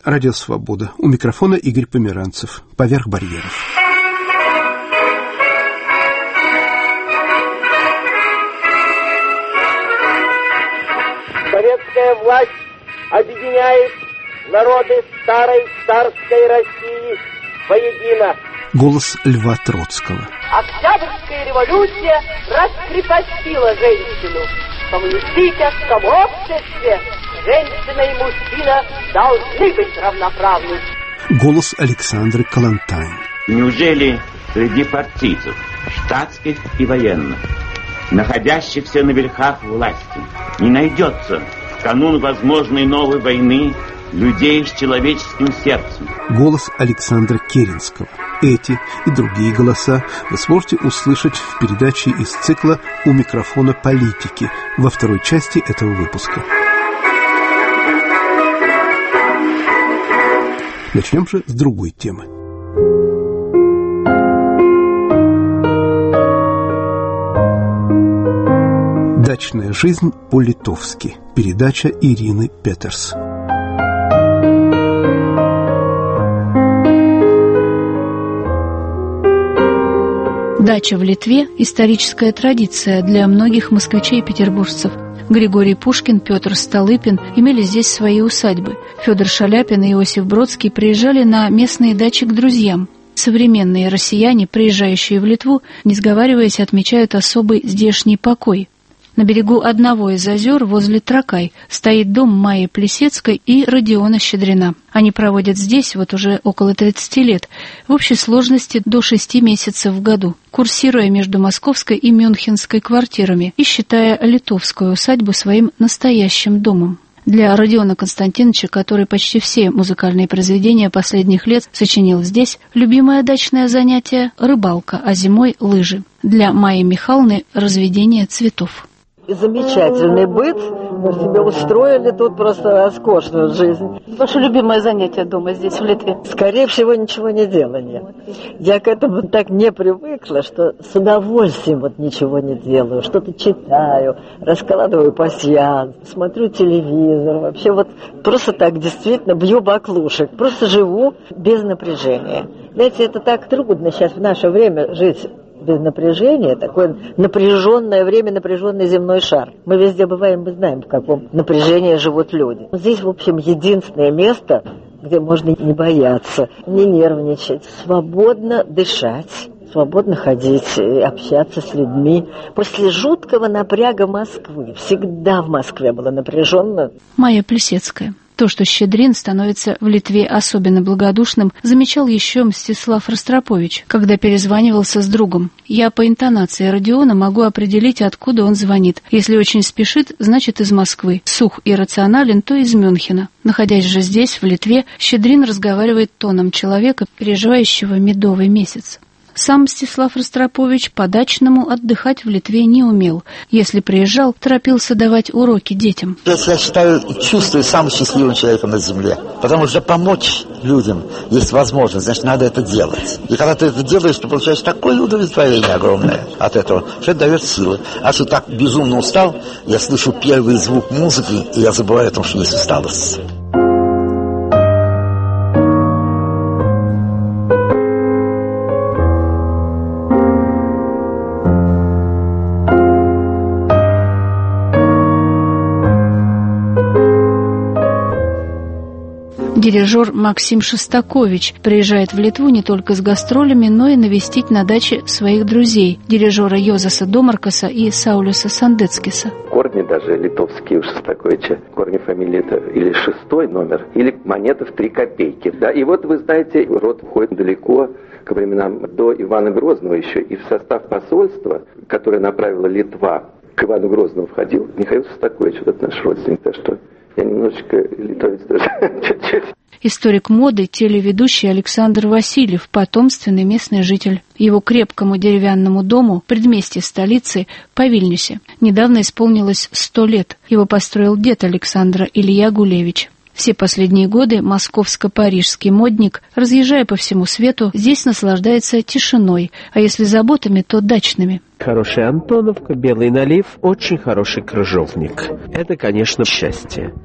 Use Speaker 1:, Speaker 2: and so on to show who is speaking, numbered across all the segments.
Speaker 1: Радио «Свобода». У микрофона Игорь Померанцев. Поверх барьеров.
Speaker 2: Советская власть объединяет народы старой царской России воедино.
Speaker 1: Голос Льва Троцкого.
Speaker 2: Октябрьская революция раскрепостила женщину. В коммунистическом обществе женщина и мужчина должны быть равноправны.
Speaker 1: Голос Александры Калантайн.
Speaker 3: Неужели среди партийцев, штатских и военных, находящихся на верхах власти, не найдется в канун возможной новой войны людей с человеческим сердцем?
Speaker 1: Голос Александра Керенского. Эти и другие голоса вы сможете услышать в передаче из цикла «У микрофона политики» во второй части этого выпуска. Начнем же с другой темы. «Дачная жизнь по-литовски». Передача Ирины Петерс.
Speaker 4: Дача в Литве – историческая традиция для многих москвичей и петербуржцев. Григорий Пушкин, Петр Столыпин имели здесь свои усадьбы. Федор Шаляпин и Иосиф Бродский приезжали на местные дачи к друзьям. Современные россияне, приезжающие в Литву, не сговариваясь, отмечают особый здешний покой. На берегу одного из озер, возле Тракай, стоит дом Майи Плесецкой и Родиона Щедрина. Они проводят здесь вот уже около 30 лет, в общей сложности до 6 месяцев в году, курсируя между московской и мюнхенской квартирами и считая литовскую усадьбу своим настоящим домом. Для Родиона Константиновича, который почти все музыкальные произведения последних лет сочинил здесь, любимое дачное занятие – рыбалка, а зимой – лыжи. Для Майи Михайловны – разведение цветов.
Speaker 5: Замечательный быт. Мы себе устроили тут просто роскошную жизнь.
Speaker 4: Ваше любимое занятие дома здесь, в Литве?
Speaker 5: Скорее всего, ничего не делание. Я к этому так не привыкла, что с удовольствием вот ничего не делаю. Что-то читаю, раскладываю пасьянс, смотрю телевизор. Вообще вот просто так действительно бью баклушек. Просто живу без напряжения. Знаете, это так трудно сейчас в наше время жить без напряжения, такое напряженное время, напряженный земной шар. Мы везде бываем, мы знаем, в каком напряжении живут люди. Здесь, в общем, единственное место, где можно не бояться, не нервничать, свободно дышать, свободно ходить, общаться с людьми. После жуткого напряга Москвы, всегда в Москве было напряженно.
Speaker 4: Майя Плесецкая. То, что Щедрин становится в Литве особенно благодушным, замечал еще Мстислав Ростропович, когда перезванивался с другом. «Я по интонации Родиона могу определить, откуда он звонит. Если очень спешит, значит из Москвы. Сух и рационален, то из Мюнхена». Находясь же здесь, в Литве, Щедрин разговаривает тоном человека, переживающего медовый месяц. Сам Мстислав Ростропович по-дачному отдыхать в Литве не умел. Если приезжал, торопился давать уроки детям.
Speaker 6: Я считаю, чувствую самым счастливым человеком на земле. Потому что помочь людям есть возможность, значит, надо это делать. И когда ты это делаешь, ты получаешь такое удовлетворение огромное от этого, что это дает силы. А что так безумно устал, я слышу первый звук музыки, и я забываю о том, что есть усталость.
Speaker 4: Дирижер Максим Шостакович приезжает в Литву не только с гастролями, но и навестить на даче своих друзей, дирижера Йозаса Домаркаса и Саулюса Сандецкиса.
Speaker 7: Корни даже литовские у Шостаковича, корни фамилии это или 6-й номер, или монета в 3 копейки. Да, и вот вы знаете, род уходит далеко, к временам до Ивана Грозного еще, и в состав посольства, которое направила Литва, к Ивану Грозному входил Михаил Шостакович, вот это наш родственник, так что я немножечко литовец даже, чуть-чуть.
Speaker 4: Историк моды, телеведущий Александр Васильев, потомственный местный житель. Его крепкому деревянному дому, предместье столицы, по Вильнюсе, недавно исполнилось 100 лет. Его построил дед Александра, Илья Гулевич. Все последние годы московско-парижский модник, разъезжая по всему свету, здесь наслаждается тишиной, а если заботами, то дачными.
Speaker 8: Хорошая Антоновка, белый налив, очень хороший крыжовник. Это, конечно, счастье.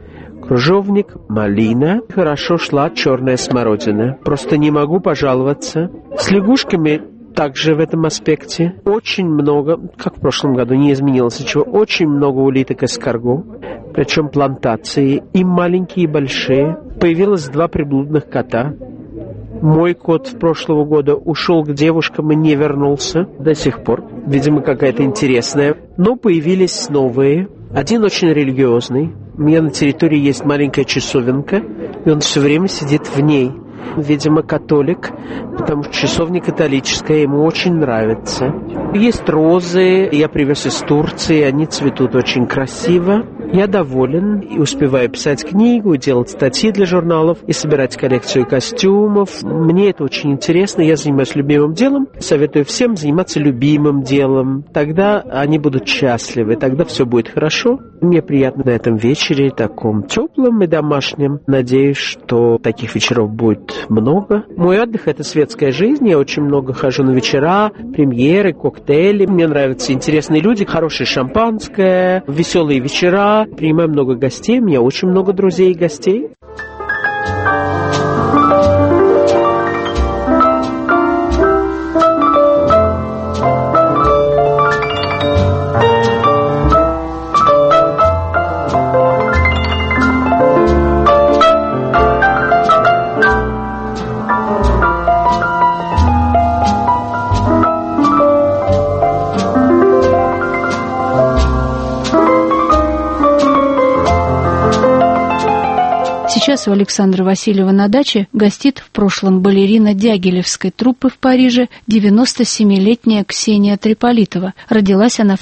Speaker 8: крыжовник, малина. Хорошо шла черная смородина. Просто не могу пожаловаться. С лягушками также в этом аспекте очень много, как в прошлом году, не изменилось ничего, очень много улиток эскарго, причем плантации, и маленькие, и большие. Появилось 2 приблудных кота. Мой кот в прошлого года ушел к девушкам и не вернулся до сих пор. Видимо, какая-то интересная. Но появились новые. Один очень религиозный. У меня на территории есть маленькая часовенка, и он все время сидит в ней. Видимо, католик, потому что часовня католическая, ему очень нравится. Есть розы, я привез из Турции, они цветут очень красиво. Я доволен и успеваю писать книгу, делать статьи для журналов и собирать коллекцию костюмов. Мне это очень интересно, я занимаюсь любимым делом. Советую всем заниматься любимым делом. Тогда они будут счастливы, тогда все будет хорошо. Мне приятно на этом вечере, таком теплом и домашнем. Надеюсь, что таких вечеров будет много. Мой отдых – это светская жизнь. Я очень много хожу на вечера, премьеры, коктейли. Мне нравятся интересные люди, хорошее шампанское, веселые вечера. Принимаю много гостей. У меня очень много друзей и гостей.
Speaker 4: Сейчас у Александра Васильева на даче гостит в прошлом балерина Дягилевской труппы в Париже 97-летняя Ксения Триполитова. Родилась она в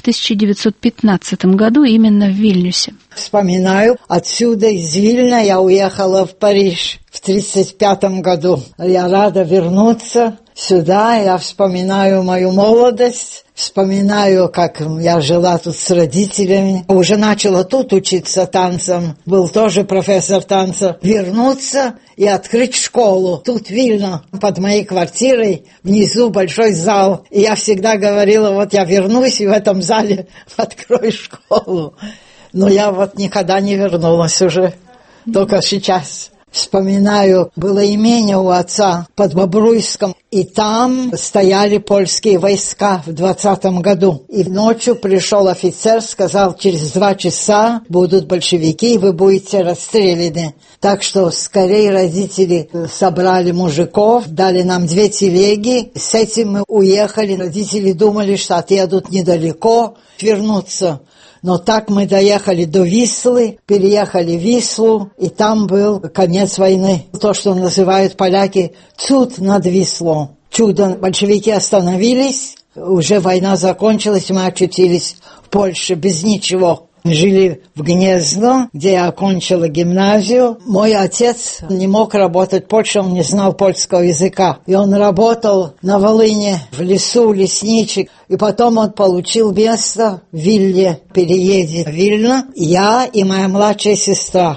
Speaker 4: 1915 году именно в Вильнюсе.
Speaker 9: Вспоминаю, отсюда из Вильна я уехала в Париж в 1935 году. Я рада вернуться сюда, я вспоминаю мою молодость, вспоминаю, как я жила тут с родителями. Уже начала тут учиться танцам, был тоже профессор танца. Вернуться и открыть школу. Тут Вильно, под моей квартирой, внизу большой зал. И я всегда говорила, вот я вернусь и в этом зале открою школу. Но я вот никогда не вернулась уже, только сейчас. Вспоминаю, было имение у отца под Бобруйском, и там стояли польские войска в 20-м году. И ночью пришел офицер, сказал, через 2 часа будут большевики, и вы будете расстреляны. Так что скорее родители собрали мужиков, дали нам 2 телеги. С этим мы уехали. Родители думали, что отъедут недалеко, вернуться. Но так мы доехали до Вислы, переехали в Вислу, и там был конец войны. То, что называют поляки «цуд над Вислом». Чудо. Большевики остановились, уже война закончилась, мы очутились в Польше без ничего. Жили в Гнездно, где я окончила гимназию. Мой отец не мог работать в Польше, он не знал польского языка. И он работал на Волыне, в лесу, лесничек. И потом он получил место в Вильне, переедет в Вильно. Я и моя младшая сестра.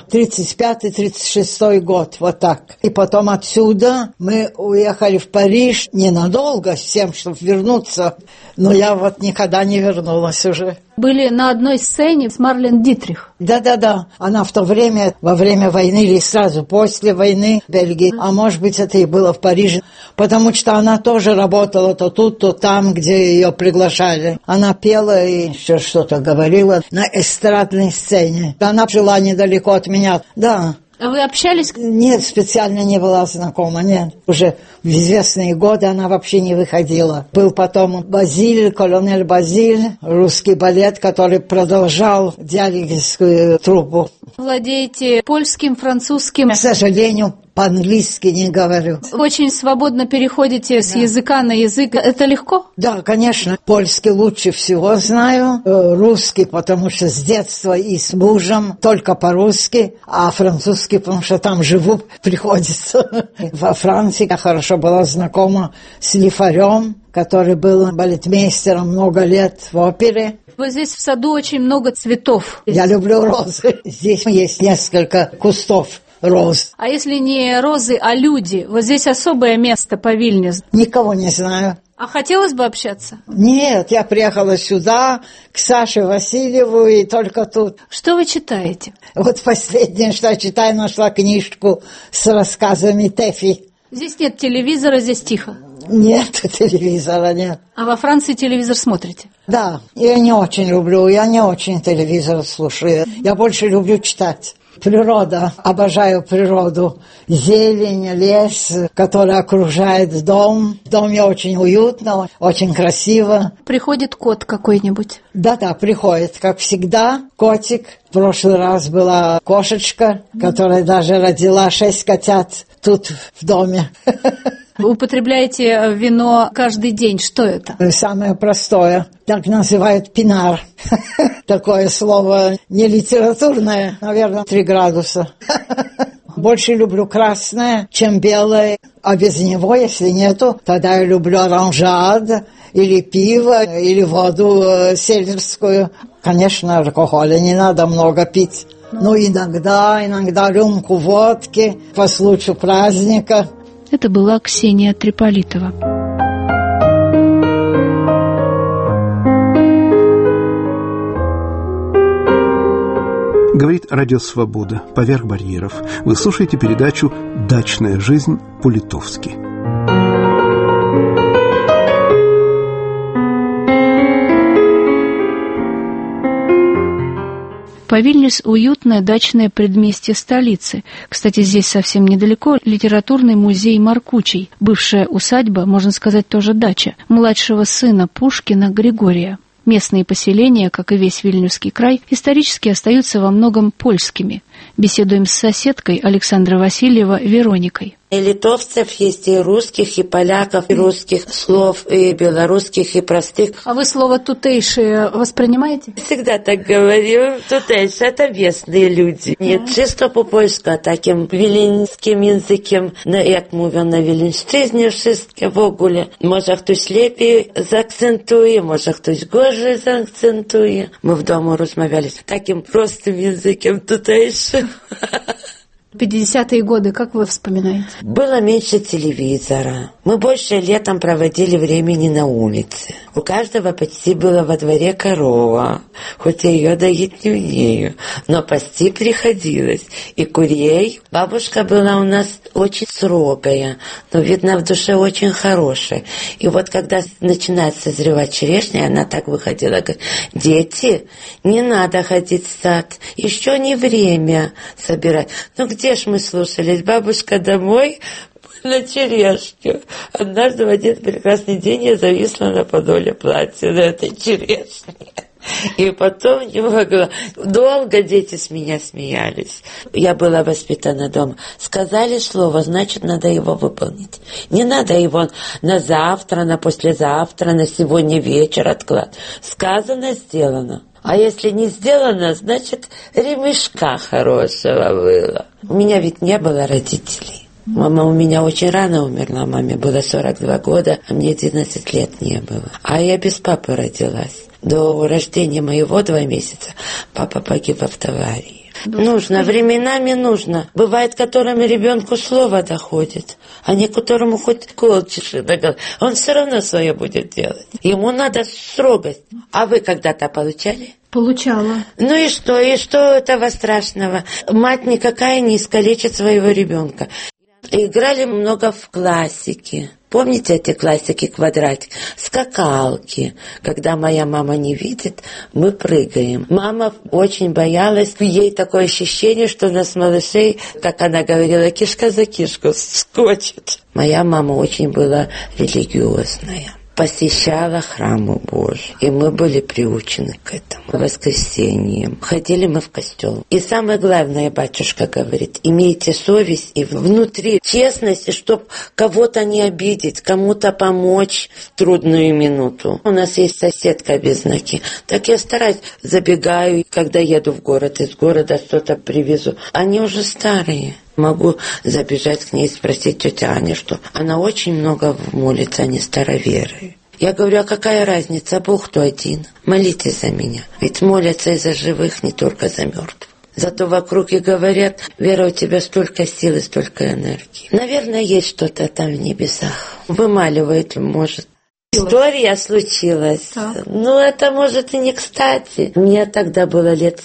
Speaker 9: 35-36 год, вот так. И потом отсюда мы уехали в Париж ненадолго, с тем, чтобы вернуться. Но я вот никогда не вернулась уже.
Speaker 4: Были на одной сцене с Марлен Дитрих.
Speaker 9: Да. Она в то время, во время войны или сразу после войны в Бельгии, а может быть это и было в Париже, потому что она тоже работала то тут, то там, где ее приглашали. Она пела и еще что-то говорила на эстрадной сцене. Она жила недалеко от меня, да.
Speaker 4: А вы общались?
Speaker 9: Нет, специально не была знакома, нет. Уже в известные годы она вообще не выходила. Был потом Базиль, колонель Базиль, русский балет, который продолжал Дягилевскую труппу.
Speaker 4: Владеете польским, французским?
Speaker 9: К сожалению, по-английски не говорю.
Speaker 4: Очень свободно переходите с языка на язык. Это легко?
Speaker 9: Да, конечно. Польский лучше всего знаю. Русский, потому что с детства и с мужем только по-русски. А французский, потому что там живу, приходится. Во Франции я хорошо была знакома с Лифарем, который был балетмейстером много лет в опере.
Speaker 4: Вот здесь в саду очень много цветов.
Speaker 9: Я люблю розы. Здесь есть несколько кустов роз.
Speaker 4: А если не розы, а люди? Вот здесь особое место по Вильне.
Speaker 9: Никого не знаю.
Speaker 4: А хотелось бы общаться?
Speaker 9: Нет, я приехала сюда, к Саше Васильеву, и только тут.
Speaker 4: Что вы читаете?
Speaker 9: Вот последнее, что я читаю, нашла книжку с рассказами Тэфи.
Speaker 4: Здесь нет телевизора, здесь тихо.
Speaker 9: Нет телевизора, нет.
Speaker 4: А во Франции телевизор смотрите?
Speaker 9: Да, я не очень люблю, я не очень телевизор слушаю. Я больше люблю читать. Природа, обожаю природу. Зелень, лес, который окружает дом. В доме очень уютно, очень красиво.
Speaker 4: Приходит кот какой-нибудь?
Speaker 9: Да-да, приходит, как всегда, котик. В прошлый раз была кошечка, которая даже родила 6 котят тут в доме.
Speaker 4: Вы употребляете вино каждый день. Что это?
Speaker 9: Самое простое. Так называют пинар. Такое слово не литературное, наверное, 3 градуса. Больше люблю красное, чем белое. А без него, если нету, тогда я люблю оранжад, или пиво, или воду селлерскую. Конечно, алкоголя не надо много пить. Но иногда рюмку водки по случаю праздника.
Speaker 4: Это была Ксения Триполитова.
Speaker 1: Говорит Радио Свобода. Поверх барьеров. Вы слушаете передачу «Дачная жизнь» по-литовски.
Speaker 4: Павильнюс – уютное дачное предместье столицы. Кстати, здесь совсем недалеко литературный музей Маркучий, бывшая усадьба, можно сказать, тоже дача, младшего сына Пушкина Григория. Местные поселения, как и весь Вильнюсский край, исторически остаются во многом польскими. Беседуем с соседкой Александры Васильева Вероникой.
Speaker 10: И литовцев есть, и русских, и поляков, и русских слов, и белорусских, и простых.
Speaker 4: А вы слово «тутейшие» воспринимаете?
Speaker 10: Всегда так говорю. Тутейшие – это местные люди. Не чисто по-польську, а таким віленським язиком. Як мовлю на Віленщині, wszystkie в ogóle. Може хтось лепі заакцентує, може хтось горше заакцентує. Ми вдома розмовляли таким простим язиком тутейшим.
Speaker 4: 50-е годы, как вы вспоминаете?
Speaker 10: Было меньше телевизора. Мы больше летом проводили времени на улице. У каждого почти была во дворе корова, хоть я ее доить не умею, но пасти приходилось. И курей. Бабушка была у нас очень строгая, но, видно, в душе очень хорошая. И вот когда начинает созревать черешня, она так выходила, говорит: дети, не надо ходить в сад, еще не время собирать. Ну где ж мы слушались? Бабушка домой на черешню. Однажды в один прекрасный день я зависла на подоле платья на этой черешне. И потом немного, долго дети с меня смеялись. Я была воспитана дома. Сказали слово, значит, надо его выполнить. Не надо его на завтра, на послезавтра, на сегодня вечер откладывать. Сказано, сделано. А если не сделано, значит, ремешка хорошего было. У меня ведь не было родителей. Мама у меня очень рано умерла. Маме было 42 года, а мне 11 лет не было. А я без папы родилась. До рождения моего 2 месяца папа погиб в автоаварии. Нужно, временами нужно. Бывает, которому ребенку слово доходит, а не которому хоть колчишь. Он все равно свое будет делать. Ему надо строгость. А вы когда-то получали?
Speaker 4: Получала.
Speaker 10: Ну и что этого страшного? Мать никакая не искалечит своего ребенка. Играли много в классики. Помните эти классики, квадратик? Скакалки. Когда моя мама не видит, мы прыгаем. Мама очень боялась. Ей такое ощущение, что у нас малышей, как она говорила, кишка за кишку скочит. Моя мама очень была религиозная. Посещала храмы Божьи. И мы были приучены к этому. В воскресенье ходили мы в костел. И самое главное, батюшка говорит: имейте совесть и внутри честность, чтобы кого-то не обидеть, кому-то помочь в трудную минуту. У нас есть соседка без знаки. Так я стараюсь, забегаю, когда еду в город, из города что-то привезу. Они уже старые. Могу забежать к ней и спросить: тетя Аня, что? Она очень много молится, они староверы. Я говорю: а какая разница, Бог-то один. Молитесь за меня. Ведь молятся и за живых, не только за мертвых. Зато вокруг и говорят: Вера, у тебя столько сил и столько энергии. Наверное, есть что-то там в небесах. Вымаливает, может. История случилась. Ну, это может и не кстати. Мне тогда было лет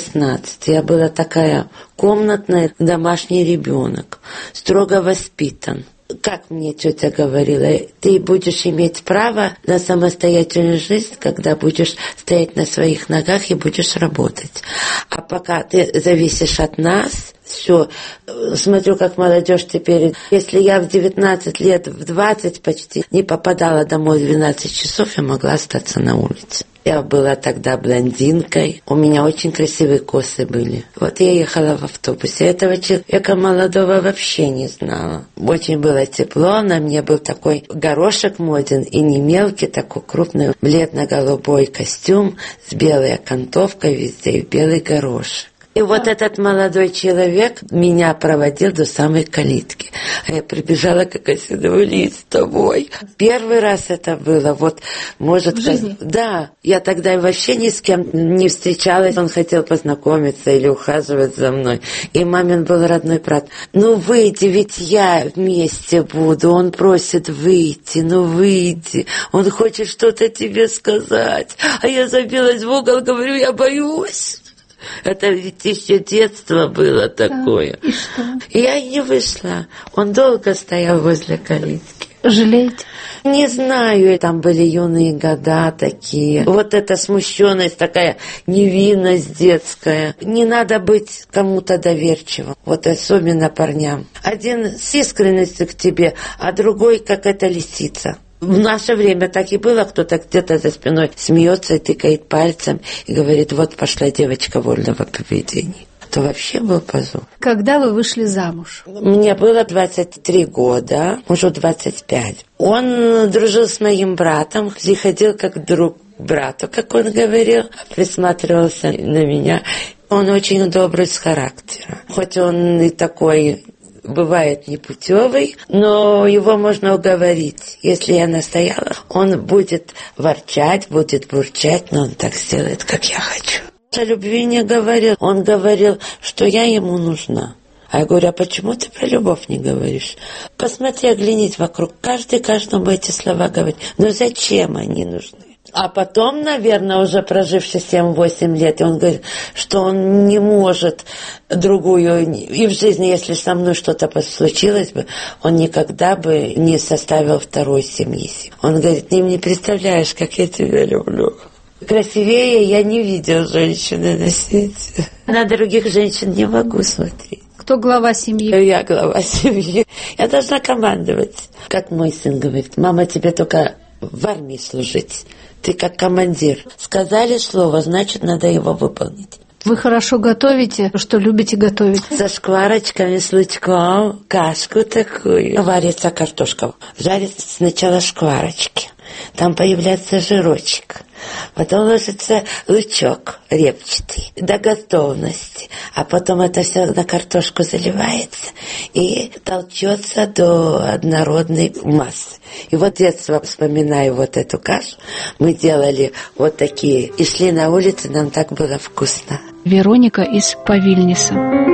Speaker 10: 16. Я была такая комнатная, домашний ребенок, строго воспитан. Как мне тетя говорила, ты будешь иметь право на самостоятельную жизнь, когда будешь стоять на своих ногах и будешь работать. А пока ты зависишь от нас, все, смотрю, как молодежь теперь. Если я в 19 лет, в 20 почти не попадала домой в 12 часов, я могла остаться на улице. Я была тогда блондинкой, у меня очень красивые косы были. Вот я ехала в автобусе, этого человека молодого вообще не знала. Очень было тепло, на мне был такой горошек моден, и не мелкий, такой крупный, бледно-голубой костюм с белой окантовкой везде, и белый горошек. И вот этот молодой человек меня проводил до самой калитки. А я прибежала, как оседой с тобой. Первый раз это было, вот, может... Да, я тогда вообще ни с кем не встречалась. Он хотел познакомиться или ухаживать за мной. И мамин был родной брат. Ну, выйди, ведь я вместе буду. Он просит выйти, ну, выйди. Он хочет что-то тебе сказать. А я забилась в угол, говорю, я боюсь. Это ведь еще детство было такое.
Speaker 4: И что?
Speaker 10: Я не вышла. Он долго стоял возле калитки.
Speaker 4: Жалеете?
Speaker 10: Не знаю, там были юные года такие. Вот эта смущенность, такая невинность детская. Не надо быть кому-то доверчивым. Вот особенно парням. Один с искренностью к тебе, а другой, как эта лисица. В наше время так и было, кто-то где-то за спиной смеется и тыкает пальцем и говорит, вот пошла девочка вольного поведения. То вообще был позор.
Speaker 4: Когда вы вышли замуж?
Speaker 10: Мне было 23 года, мужу 25. Он дружил с моим братом, приходил как друг к брату, как он говорил, присматривался на меня. Он очень добрый с характера. Хоть он и такой... бывает непутевый, но его можно уговорить. Если я настояла, он будет ворчать, будет бурчать, но он так сделает, как я хочу. О любви не говорил. Он говорил, что я ему нужна. А я говорю, а почему ты про любовь не говоришь? Посмотри, оглянись вокруг. Каждый каждому эти слова говорит. Но зачем они нужны? А потом, наверное, уже проживший 7-8 лет, он говорит, что он не может другую, и в жизни, если со мной что-то случилось бы, он никогда бы не составил второй семьи. Он говорит, ты не представляешь, как я тебя люблю. Красивее я не видел женщины на свете. На других женщин не могу смотреть.
Speaker 4: Кто глава семьи?
Speaker 10: Я глава семьи. Я должна командовать. Как мой сын говорит, мама, тебе только в армии служить. Ты как командир. Сказали слово, значит, надо его выполнить.
Speaker 4: Вы хорошо готовите, что любите готовить?
Speaker 10: Со шкварочками, с лучком, кашку такую. Варится картошка. Жарится сначала шкварочки. Там появляется жирочек. Потом ложится лучок репчатый до готовности. А потом это все на картошку заливается и толчется до однородной массы. И вот детство вспоминаю вот эту кашу. Мы делали вот такие. И шли на улице, нам так было вкусно.
Speaker 4: Вероника из Павильниса.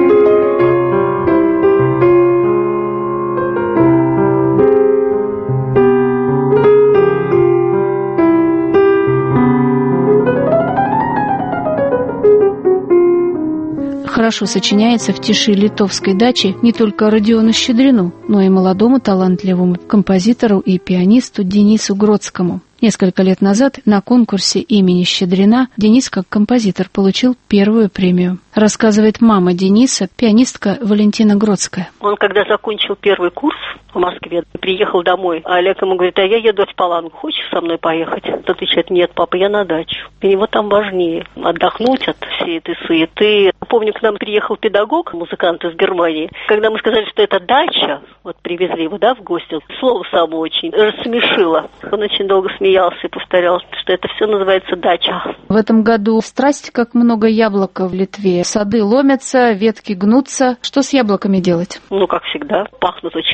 Speaker 4: Хорошо сочиняется в тиши литовской дачи не только Родиону Щедрину, но и молодому талантливому композитору и пианисту Денису Гродскому. Несколько лет назад на конкурсе имени Щедрина Денис как композитор получил первую премию. Рассказывает мама Дениса, пианистка Валентина Гродская.
Speaker 11: Он, когда закончил первый курс в Москве, приехал домой, а Олег ему говорит, а я еду в Палангу, хочешь со мной поехать? Тот отвечает, нет, папа, я на дачу. Для него там важнее отдохнуть от всей этой суеты. Помню, к нам приехал педагог, музыкант из Германии. Когда мы сказали, что это дача, вот привезли его, да, в гости, слово само очень рассмешило. Он очень долго смеялся и повторял, что это все называется дача.
Speaker 4: В этом году страсть, как много яблок в Литве. Сады ломятся, ветки гнутся. Что с яблоками делать?
Speaker 11: Ну, как всегда, пахнут очень вкусно.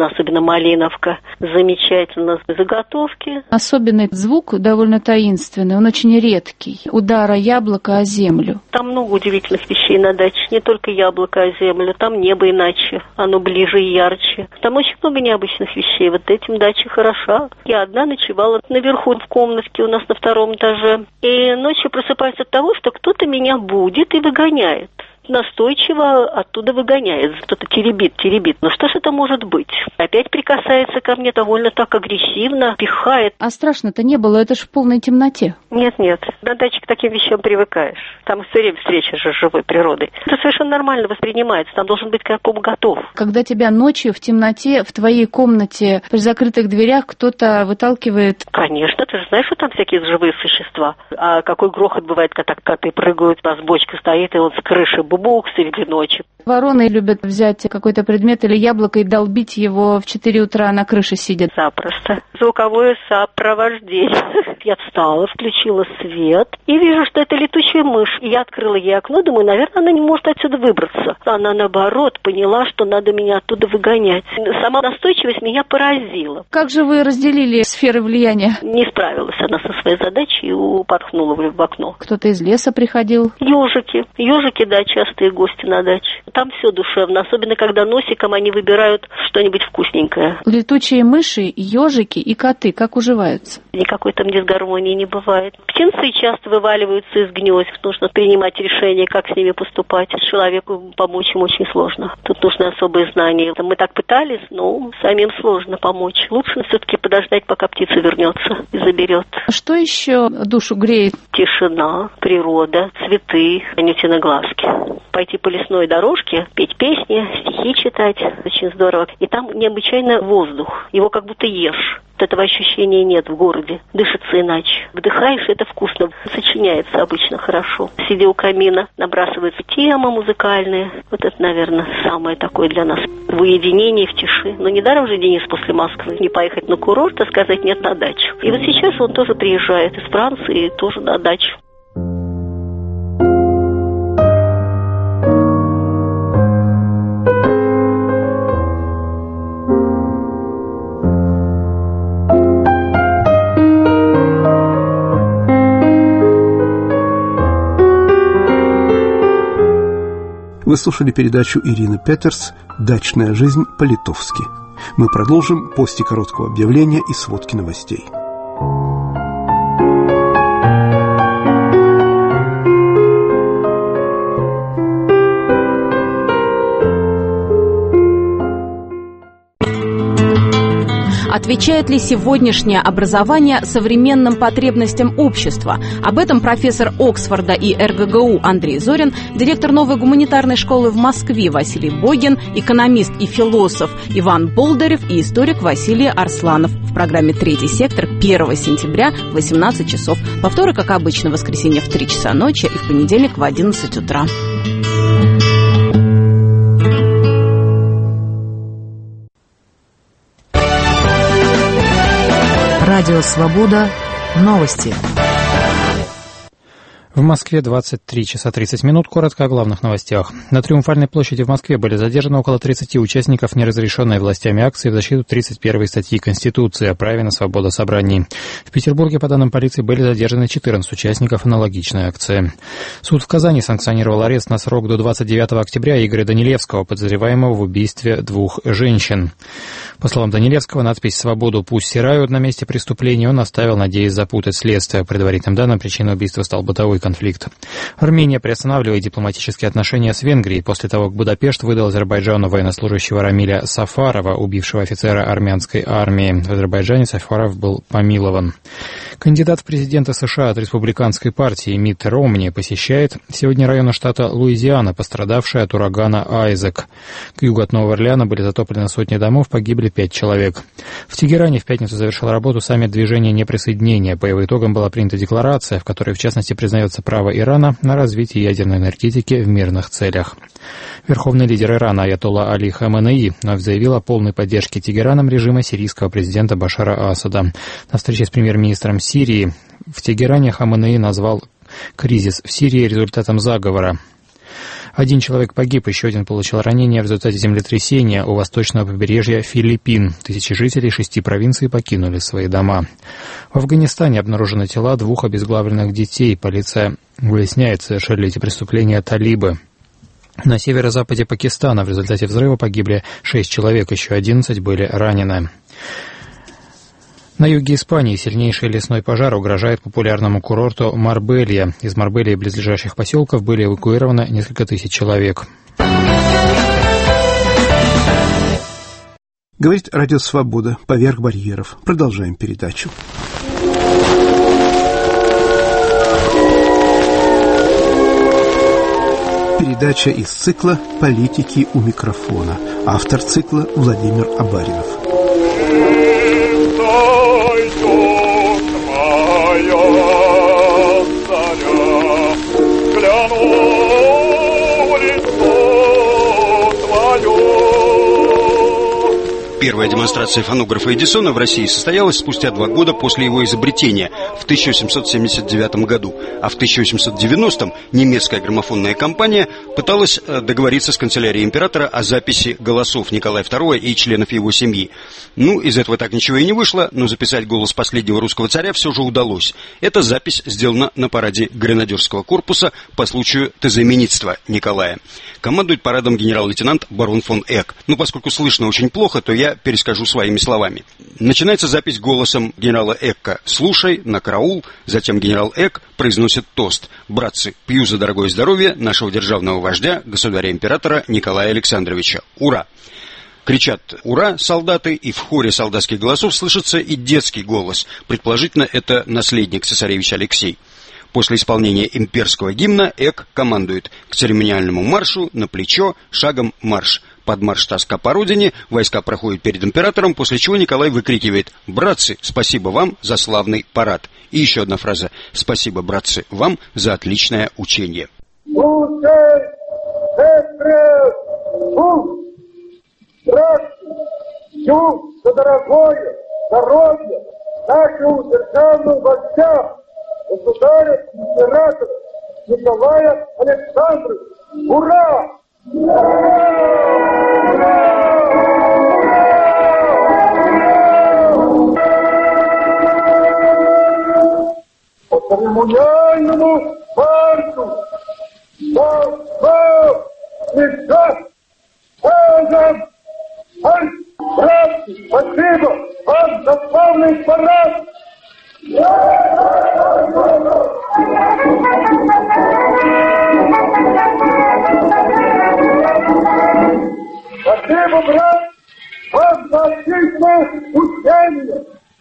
Speaker 11: особенно Малиновка. Замечательно. Заготовки.
Speaker 4: Особенный звук довольно таинственный, он очень редкий. Удара яблока о землю.
Speaker 11: Там много удивительных вещей на даче. Не только яблоко о землю, там небо иначе. Оно ближе и ярче. Там очень много необычных вещей. Вот этим дача хороша. Я одна ночевала наверху в комнатке у нас на 2-м этаже. И ночью просыпаюсь от того, что кто-то меня будет и выгоняет. Настойчиво оттуда выгоняет. Кто-то теребит. Но что ж это может быть? Опять прикасается ко мне довольно так агрессивно, пихает.
Speaker 4: А страшно-то не было, это ж в полной темноте.
Speaker 11: Нет. На даче к таким вещам привыкаешь. Там все время встреча же с живой природой. Это совершенно нормально воспринимается. Там должен быть как готов.
Speaker 4: Когда тебя ночью в темноте в твоей комнате при закрытых дверях кто-то выталкивает...
Speaker 11: Конечно, ты же знаешь, что там всякие живые существа. А какой грохот бывает, когда коты прыгают, у нас бочка стоит, и он с крыши бубук среди ночи.
Speaker 4: Вороны любят взять какой-то предмет или яблоко и долбить его в 4 утра на крыше сидя.
Speaker 11: Запросто. Звуковое сопровождение. Я встала, включила свет и вижу, что это летучая мышь. И я открыла ей окно, думаю, наверное, она не может отсюда выбраться. Она, наоборот, поняла, что надо меня оттуда выгонять. Сама настойчивость меня поразила.
Speaker 4: Как же вы разделили сферы влияния?
Speaker 11: Не справилась она со своей задачей и упорхнула в окно.
Speaker 4: Кто-то из леса приходил?
Speaker 11: Ежики, да, частые гости на даче. Там все душевно, особенно когда носиком они выбирают что-нибудь вкусненькое.
Speaker 4: Летучие мыши, ежики и коты как уживаются?
Speaker 11: Никакой там дисгармонии не бывает. Птенцы часто вываливаются из гнезд. Нужно принимать решение, как с ними поступать. Человеку помочь им очень сложно. Тут нужны особые знания. Мы так пытались, но самим сложно помочь. Лучше все-таки подождать, пока птица вернется и заберет.
Speaker 4: Что еще душу греет?
Speaker 11: Тишина, природа, цветы, анютины глазки. Пойти по лесной дорожке, петь песни, стихи читать. Очень здорово. И там необычайно воздух. Его как будто ешь. Этого ощущения нет в городе. Дышится иначе. Вдыхаешь, это вкусно. Сочиняется обычно хорошо. Сидя у камина, набрасываются темы музыкальные. Вот это, наверное, самое такое для нас. В уединении, в тиши. Но недаром же Денис после Москвы не поехать на курорт, а сказать нет на дачу. И вот сейчас он тоже приезжает из Франции, тоже на дачу.
Speaker 1: Вы слушали передачу Ирины Петерс «Дачная жизнь по-литовски». Мы продолжим после короткого объявления и сводки новостей.
Speaker 12: Отвечает ли сегодняшнее образование современным потребностям общества? Об этом профессор Оксфорда и РГГУ Андрей Зорин, директор новой гуманитарной школы в Москве Василий Богин, экономист и философ Иван Болдырев и историк Василий Арсланов в программе «Третий сектор» 1 сентября в 18 часов. Повторы, как обычно, в воскресенье в 3 часа ночи и в понедельник в 11 утра.
Speaker 13: Радио «Свобода». Новости. В Москве 23 часа 30 минут. Коротко о главных новостях. На Триумфальной площади в Москве были задержаны около 30 участников неразрешенной властями акции в защиту 31 статьи Конституции о праве на свободу собраний. В Петербурге, по данным полиции, были задержаны 14 участников аналогичной акции. Суд в Казани санкционировал арест на срок до 29 октября Игоря Данилевского, подозреваемого в убийстве 2 женщин. По словам Данилевского, надпись «Свободу пусть стирают» на месте преступления он оставил, надеясь запутать следствие. По предварительным данным, причиной убийства стал бытовой конфликт. Армения приостанавливает дипломатические отношения с Венгрией после того, как Будапешт выдал Азербайджану военнослужащего Рамиля Сафарова, убившего офицера армянской армии. В Азербайджане Сафаров был помилован. Кандидат в президенты США от республиканской партии Митт Ромни посещает сегодня районы штата Луизиана, пострадавшие от урагана Айзек. К югу от Нового Орлеана были затоплены сотни домов, погибли 5 человек. В Тегеране в пятницу завершил работу саммит движения неприсоединения. По его итогам была принята декларация, в которой, в частности, признается право Ирана на развитие ядерной энергетики в мирных целях. Верховный лидер Ирана Аятолла Али Хаменеи вновь заявил о полной поддержке Тегераном режима сирийского президента Башара Асада. На встрече с премьер-министром Сирии в Тегеране Хаменеи назвал кризис в Сирии результатом заговора. Один человек погиб, еще один получил ранения в результате землетрясения у восточного побережья Филиппин. Тысячи жителей 6 провинций покинули свои дома. В Афганистане обнаружены тела 2 обезглавленных детей. Полиция выясняет, совершили ли эти преступления талибы. На северо-западе Пакистана в результате взрыва погибли 6 человек, еще 11 были ранены. На юге Испании сильнейший лесной пожар угрожает популярному курорту Марбелья. Из Марбельи и близлежащих поселков были эвакуированы несколько тысяч человек.
Speaker 1: Говорит Радио Свобода. Поверх барьеров. Продолжаем передачу. Передача из цикла «Политики у микрофона». Автор цикла Владимир Абаринов.
Speaker 14: Первая демонстрация фонографа Эдисона в России состоялась спустя 2 года после его изобретения, в 1879 году. А в 1890-м немецкая граммофонная компания пыталась договориться с канцелярией императора о записи голосов Николая II и членов его семьи. Из этого так ничего и не вышло, но записать голос последнего русского царя все же удалось. Эта запись сделана на параде гренадерского корпуса по случаю тезаименитства Николая. Командует парадом генерал-лейтенант барон фон Эк. Поскольку слышно очень плохо, то я перескажу своими словами. Начинается запись голосом генерала Экка. «Слушай, на караул». Затем генерал Эк произносит тост. «Братцы, пью за дорогое здоровье нашего державного вождя, государя-императора Николая Александровича. Ура!» Кричат «Ура!» солдаты, и в хоре солдатских голосов слышится и детский голос. Предположительно, это наследник цесаревич Алексей. После исполнения имперского гимна Эк командует: к церемониальному маршу, на плечо, шагом марш. Под марш тоска по родине, войска проходят перед императором, после чего Николай выкрикивает: «Братцы, спасибо вам за славный парад». И еще одна фраза: «Спасибо, братцы, вам за отличное учение».
Speaker 15: За дорогое здоровье нашего державного вождя, государя императора Николая Александровича. Ура! По церемониальному маршу братцы, спасибо вам за славный парад! Спасибо, брат, вам за отличное учение!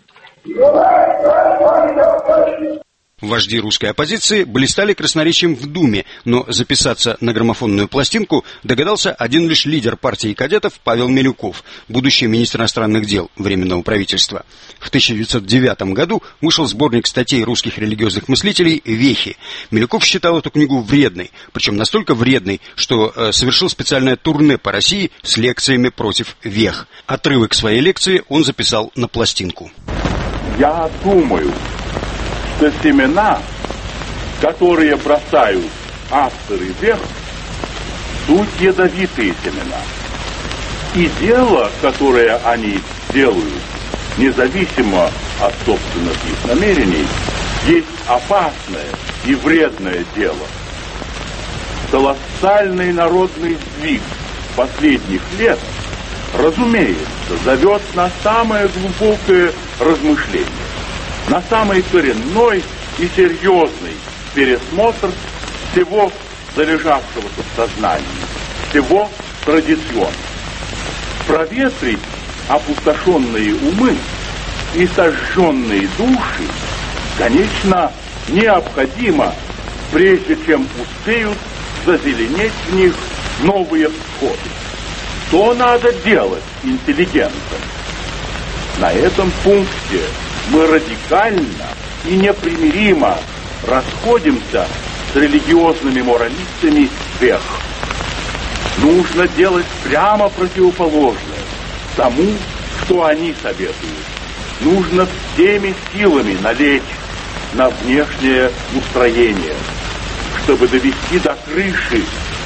Speaker 14: Вожди русской оппозиции блистали красноречием в Думе, но записаться на граммофонную пластинку догадался один лишь лидер партии кадетов Павел Милюков, будущий министр иностранных дел Временного правительства. В 1909 году вышел сборник статей русских религиозных мыслителей «Вехи». Милюков считал эту книгу вредной, причем настолько вредной, что совершил специальное турне по России с лекциями против вех. Отрывок своей лекции он записал на пластинку.
Speaker 16: Я думаю, что семена, которые бросают авторы вех, суть ядовитые семена. И дело, которое они делают, независимо от собственных их намерений, есть опасное и вредное дело. Колоссальный народный сдвиг последних лет, разумеется, зовет на самое глубокое размышление, на самый коренной и серьезный пересмотр всего залежавшегося в сознании, всего традиционного. Проветрить опустошенные умы и сожженные души, конечно, необходимо, прежде чем успеют зазеленеть в них новые всходы. Что надо делать интеллигентам? На этом пункте мы радикально и непримиримо расходимся с религиозными моралистами вех. Нужно делать прямо противоположное тому, что они советуют. Нужно всеми силами налечь на внешнее устроение, чтобы довести до крыши простой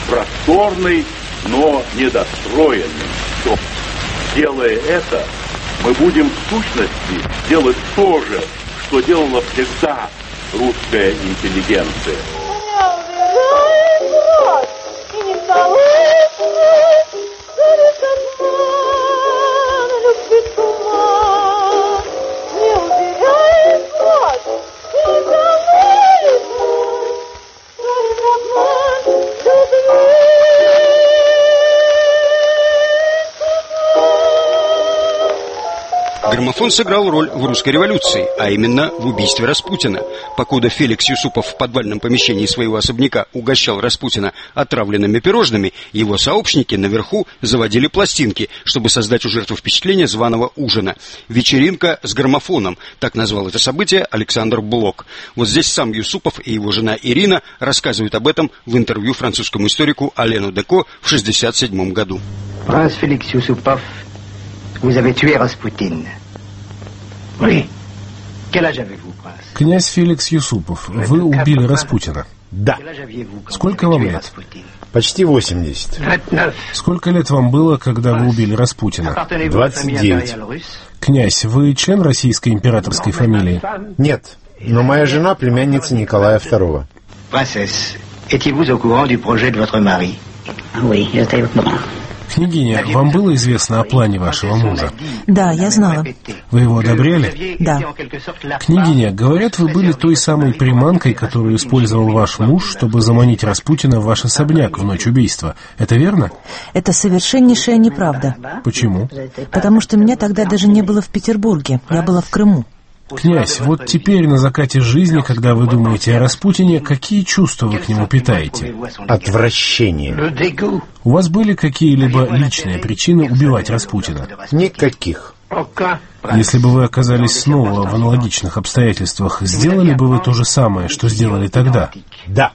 Speaker 16: просторный, но недостроенный дом. Делая это, мы будем в сущности делать то же, что делала всегда русская интеллигенция.
Speaker 14: Граммофон сыграл роль в русской революции, а именно в убийстве Распутина. Покуда Феликс Юсупов в подвальном помещении своего особняка угощал Распутина отравленными пирожными, его сообщники наверху заводили пластинки, чтобы создать у жертвы впечатление званого ужина. «Вечеринка с граммофоном» — так назвал это событие Александр Блок. Вот здесь сам Юсупов и его жена Ирина рассказывают об этом в интервью французскому историку Алену Деко в 1967 году.
Speaker 17: Prince Félix Youssoupov, vous avez tué Rasputin. Oui. Quel âge avez-vous, prince?
Speaker 18: Князь Феликс Юсупов, вы убили Распутина.
Speaker 19: Да.
Speaker 18: Сколько вам лет?
Speaker 19: Почти 80.
Speaker 18: Сколько лет вам было, когда вы убили Распутина?
Speaker 19: 29.
Speaker 18: Князь, вы член российской императорской фамилии?
Speaker 19: Нет, но моя жена племянница Николая II.
Speaker 17: Princesse, étiez-vous au courant du projet de votre mari?
Speaker 20: Oui, j'étais au courant.
Speaker 18: Княгиня, вам было известно о плане вашего мужа?
Speaker 20: Да, я знала.
Speaker 18: Вы его одобряли?
Speaker 20: Да.
Speaker 18: Княгиня, говорят, вы были той самой приманкой, которую использовал ваш муж, чтобы заманить Распутина в ваш особняк в ночь убийства. Это верно?
Speaker 20: Это совершеннейшая неправда.
Speaker 18: Почему?
Speaker 20: Потому что меня тогда даже не было в Петербурге. Я была в Крыму.
Speaker 18: Князь, вот теперь на закате жизни, когда вы думаете о Распутине, какие чувства вы к нему питаете?
Speaker 19: Отвращение.
Speaker 18: У вас были какие-либо личные причины убивать Распутина?
Speaker 19: Никаких.
Speaker 18: Если бы вы оказались снова в аналогичных обстоятельствах, сделали бы вы то же самое, что сделали тогда?
Speaker 19: Да.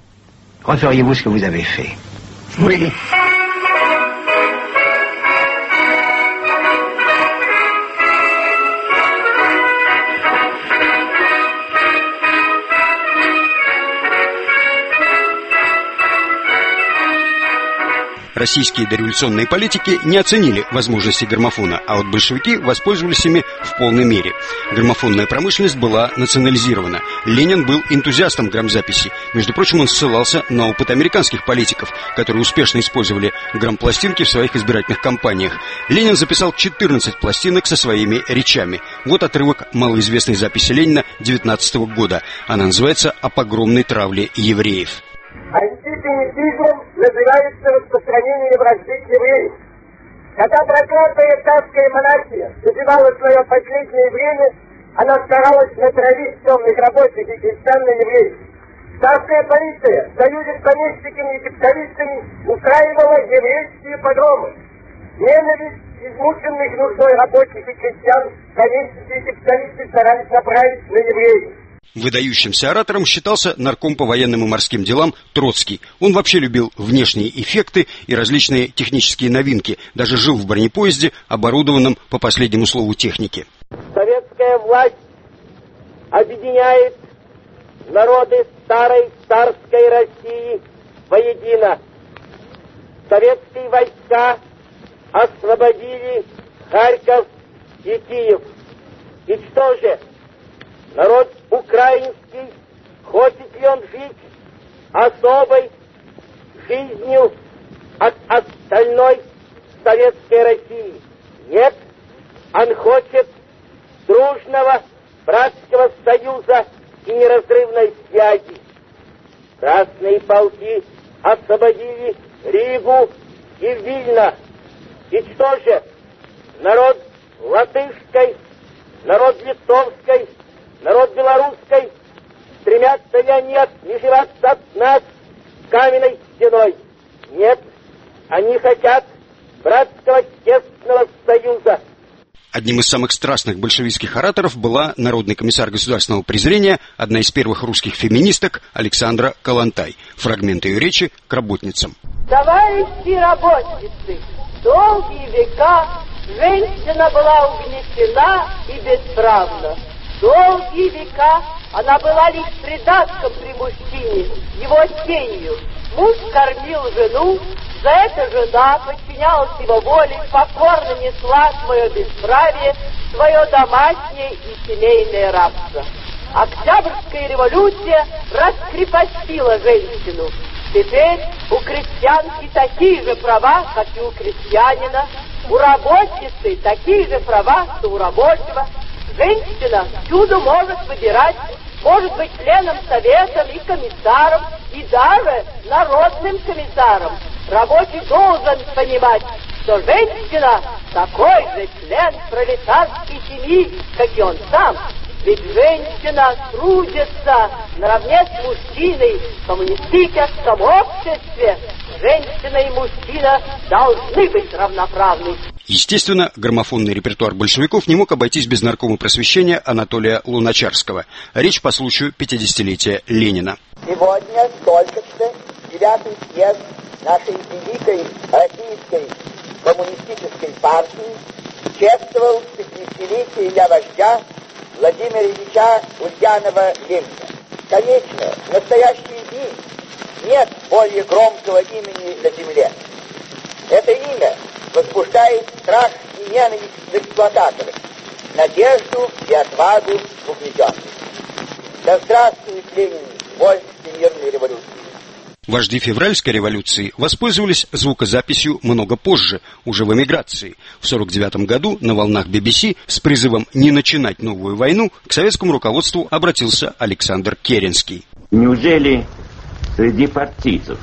Speaker 14: Российские дореволюционные политики не оценили возможности граммофона, а вот большевики воспользовались ими в полной мере. Граммофонная промышленность была национализирована. Ленин был энтузиастом грамзаписи. Между прочим, он ссылался на опыт американских политиков, которые успешно использовали грампластинки в своих избирательных кампаниях. Ленин записал 14 пластинок со своими речами. Вот отрывок малоизвестной записи Ленина 19 года. Она называется «О погромной травле евреев».
Speaker 15: Антисемитизмом называется распространение вражды к евреям. Когда проклятая царская монархия доживала свое последнее время, она старалась натравить темных рабочих и крестьян на евреев. Царская полиция в союзе с помещиками и капиталистами устраивала еврейские погромы. Ненависть измученных нуждой рабочих и крестьян помещики и капиталисты старались направить на евреев.
Speaker 14: Выдающимся оратором считался нарком по военным и морским делам Троцкий. Он вообще любил внешние эффекты и различные технические новинки. Даже жил в бронепоезде, оборудованном по последнему слову техники.
Speaker 2: Советская власть объединяет народы старой царской России воедино. Советские войска освободили Харьков и Киев. И что же? Народ украинский, хочет ли он жить особой жизнью от остальной советской России? Нет, он хочет дружного братского союза и неразрывной связи. Красные полки освободили Ригу и Вильно. И что же? Народ латышской, народ литовской, народ белорусской, стремятся ли они отмежеваться от нас каменной стеной? Нет, они хотят братского тесного союза.
Speaker 14: Одним из самых страстных большевистских ораторов была народный комиссар государственного презрения, одна из первых русских феминисток Александра Калантай. Фрагмент ее речи к работницам.
Speaker 2: Товарищи работницы, долгие века женщина была угнетена и бесправна. Долгие века она была лишь придатком при мужчине, его тенью. Муж кормил жену, За это жена подчинялась его воле, покорно несла свое бесправие, свое домашнее и семейное рабство. Октябрьская революция раскрепостила женщину. Теперь у крестьянки такие же права, как и у крестьянина, у работницы такие же права, что у рабочего. Женщина всюду может выбирать, может быть членом советом и комиссаром, и даже народным комиссаром. Рабочий должен понимать, что женщина такой же член пролетарской семьи, как и он сам. Ведь женщина трудится наравне с мужчиной в коммунистическом обществе. Женщина и мужчина должны быть равноправны.
Speaker 14: Естественно, граммофонный репертуар большевиков не мог обойтись без наркома просвещения Анатолия Луначарского. Речь по случаю 50-летия Ленина.
Speaker 15: Сегодня только что 9-й съезд нашей великой российской коммунистической партии чествовал 50-летие я вождя Владимира Ильича Ульянова-Ленина. Конечно, в настоящие дни нет более громкого имени на земле. Это имя возбуждает страх и ненависть к эксплуататорам, надежду и отвагу угнетенных. Да здравствует Ленин, вождь всемирной революции!
Speaker 14: Вожди февральской революции воспользовались звукозаписью много позже, уже в эмиграции. В 1949 году на волнах BBC с призывом не начинать новую войну к советскому руководству обратился Александр Керенский.
Speaker 3: Неужели среди партийцев,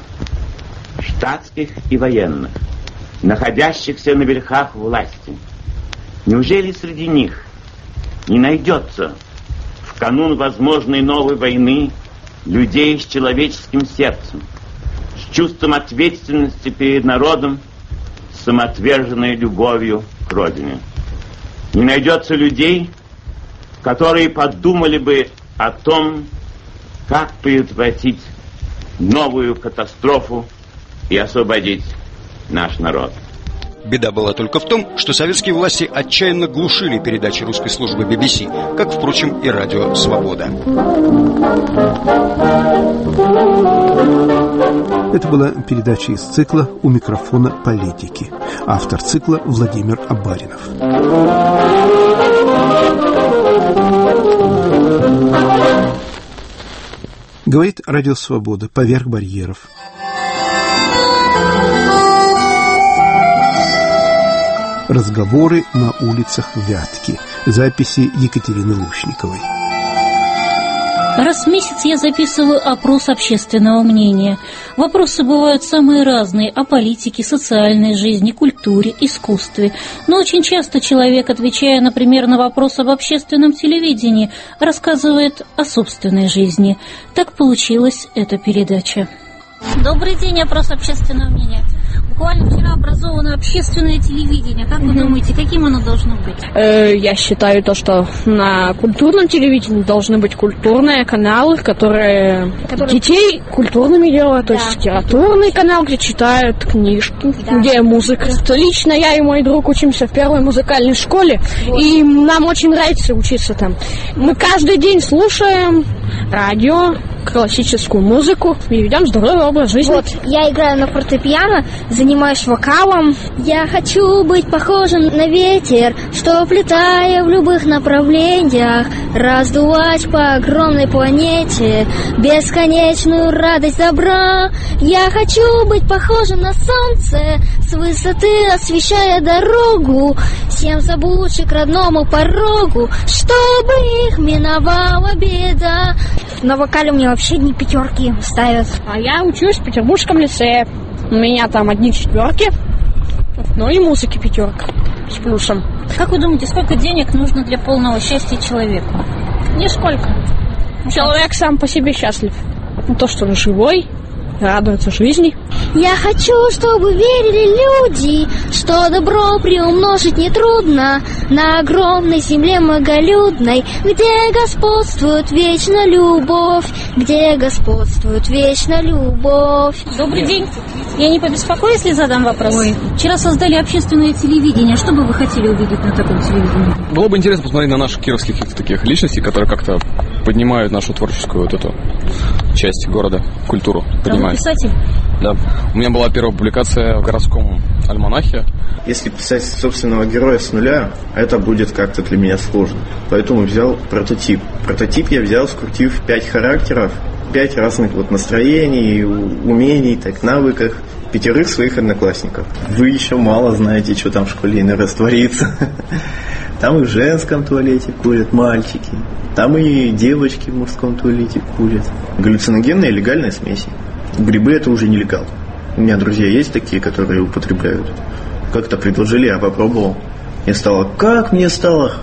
Speaker 3: штатских и военных, находящихся на верхах власти, неужели среди них не найдется в канун возможной новой войны людей с человеческим сердцем, с чувством ответственности перед народом, с самоотверженной любовью к родине? Не найдется людей, которые подумали бы о том, как предотвратить новую катастрофу и освободить наш народ.
Speaker 14: Беда была только в том, что советские власти отчаянно глушили передачи русской службы BBC, как, впрочем, и радио «Свобода».
Speaker 1: Это была передача из цикла «У микрофона политики». Автор цикла Владимир Абаринов. Говорит радио «Свобода» поверх барьеров. Разговоры на улицах Вятки. Записи Екатерины Лушниковой.
Speaker 21: Раз в месяц я записываю опрос общественного мнения. Вопросы бывают самые разные: о политике, социальной жизни, культуре, искусстве. Но очень часто человек, отвечая, например, на вопрос об общественном телевидении, рассказывает о собственной жизни. Так получилась эта передача. Добрый день, опрос общественного мнения. Буквально вчера образовано общественное телевидение. Как вы думаете, каким оно должно быть?
Speaker 22: Я считаю, что на культурном телевидении должны быть культурные каналы, которые детей культурными делают. То есть литературный канал, где читают книжки, где музыка. Лично я и мой друг учимся в первой музыкальной школе, и нам очень нравится учиться там. Мы каждый день слушаем радио, классическую музыку и ведем здоровый образ жизни.
Speaker 23: Вот, я играю на фортепиано, занимаюсь вокалом. Я хочу быть похожим на ветер, что, летая в любых направлениях, раздувать по огромной планете бесконечную радость добра. Я хочу быть похожим на солнце, с высоты освещая дорогу всем заблудшим к родному порогу, чтобы их миновала беда. На вокале мне вообще не пятерки ставят.
Speaker 22: А я учусь в Петербургском лицее. У меня там 1 4, ну и музыки 5 с плюсом.
Speaker 21: Как вы думаете, сколько денег нужно для полного счастья человеку?
Speaker 22: Нисколько. Человек сам по себе счастлив. То, что он живой, радуется жизни.
Speaker 23: Я хочу, чтобы верили люди, что добро приумножить нетрудно на огромной земле многолюдной, где господствует вечно любовь, где господствует вечно любовь.
Speaker 21: Добрый день. Я не побеспокою, если задам вопрос? Вчера создали общественное телевидение. Что бы вы хотели увидеть на таком телевидении?
Speaker 24: Было бы интересно посмотреть на наших кировских каких-то таких личностей, которые как-то поднимают нашу творческую вот эту часть города, культуру поднимают.
Speaker 21: Писатель?
Speaker 24: Да. У меня была первая публикация в городском альманахе.
Speaker 5: Если писать собственного героя с нуля, это будет как-то для меня сложно. Поэтому взял прототип. Прототип я взял, скрутив 5 характеров, 5 разных настроений, умений, навыков, 5 своих одноклассников. Вы еще мало знаете, что там в школе иной раз творится. Там и в женском туалете курят мальчики, там и девочки в мужском туалете курят. Галлюциногенные легальные смеси. Грибы — это уже нелегал. У меня друзья есть такие, которые употребляют. Как-то предложили, я попробовал. Мне стало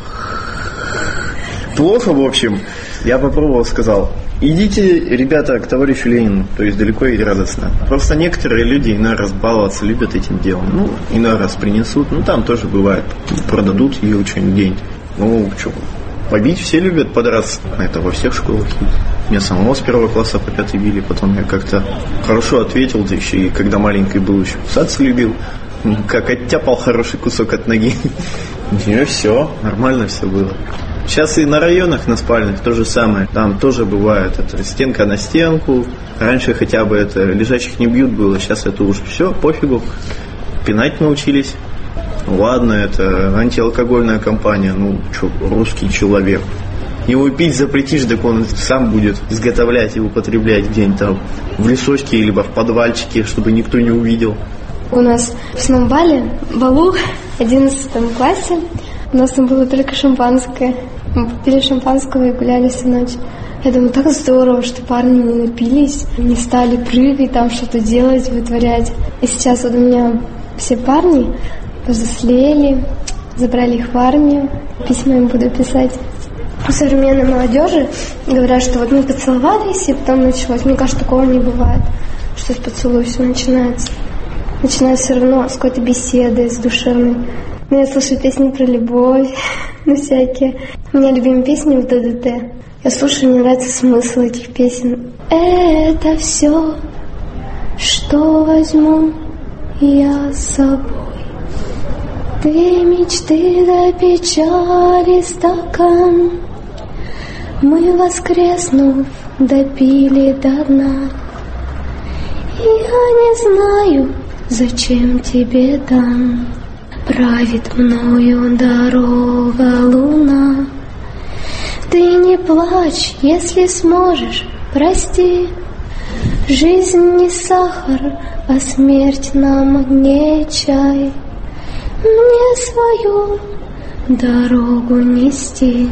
Speaker 5: плохо, в общем. Я попробовал, сказал: идите, ребята, к товарищу Ленину, то есть далеко и радостно. Просто некоторые люди иной раз баловаться любят этим делом. Иной раз принесут, там тоже бывает. Продадут ее что-нибудь где-нибудь. Побить все любят, подраться. Это во всех школах есть. Меня самого с 1 класса по 5 били, потом я как-то хорошо ответил, да еще и когда маленький был, еще кусаться любил. Как оттяпал хороший кусок от ноги. И все, нормально все было. Сейчас и на районах, на спальных то же самое. Там тоже бывает это стенка на стенку. Раньше хотя бы это лежачих не бьют было. Сейчас это уже все, пофигу. Пинать научились. Ладно, это антиалкогольная кампания. Русский человек. Его пить запретишь, так он сам будет изготовлять и употреблять где-нибудь там в лесочке, либо в подвальчике, чтобы никто не увидел.
Speaker 6: У нас в сном балу в 11 классе. У нас там было только шампанское. Мы попили шампанского и гуляли всю ночь. Я думаю, так здорово, что парни не напились, не стали прыгать, там что-то делать, вытворять. И сейчас у меня все парни повзрослели, забрали их в армию. Письма им буду писать. У современной молодежи говорят, что мы поцеловались, и потом началось. Мне кажется, такого не бывает, что с поцелуя все начинается. Начинается все равно с какой-то беседы, с душевной. Я слушаю песни про любовь, всякие. У меня любимые песни в ДДТ. Я слушаю, мне нравится смысл этих песен. Это все, что возьму я с собой. 2 мечты до печали стакан. Мы, воскреснув, допили до дна. Я не знаю, зачем тебе дам. Правит мною дорога луна. Ты не плачь, если сможешь, прости. Жизнь не сахар, а смерть нам не чай. Мне свою дорогу нести.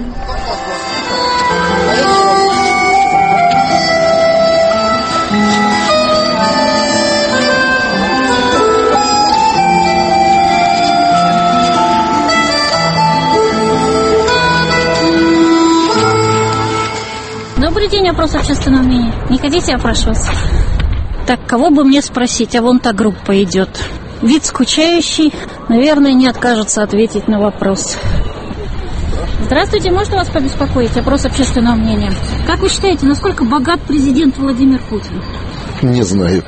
Speaker 21: Добрый день, опрос общественного мнения. Не хотите, я прошу вас? Так, кого бы мне спросить? А вон та группа идет. Вид скучающий, наверное, не откажется ответить на вопрос. Здравствуйте, может вас побеспокоить? Опрос общественного мнения. Как вы считаете, насколько богат президент Владимир Путин?
Speaker 7: Не знаю.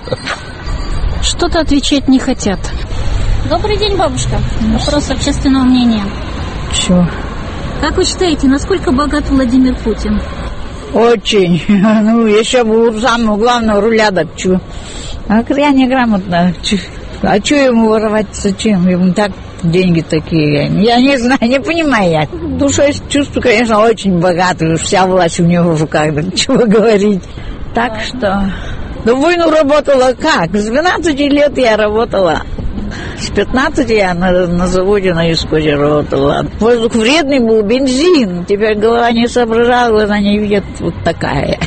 Speaker 21: Что-то отвечать не хотят. Добрый день, бабушка. Опрос общественного мнения.
Speaker 8: Чё?
Speaker 21: Как вы считаете, насколько богат Владимир Путин?
Speaker 8: Очень. Еще бы у самого главного руля дать. А я неграмотно. А что ему воровать, зачем? Ему так деньги такие. Я не знаю, не понимаю я. Душой чувствую, конечно, очень богатый. Вся власть у него в руках. Да чего говорить. Так что... войну работала как? С 12 лет я работала. С 15 я на заводе на Искозе работала. Воздух вредный был, бензин. Теперь голова не соображала, глаза не видят. Вот такая.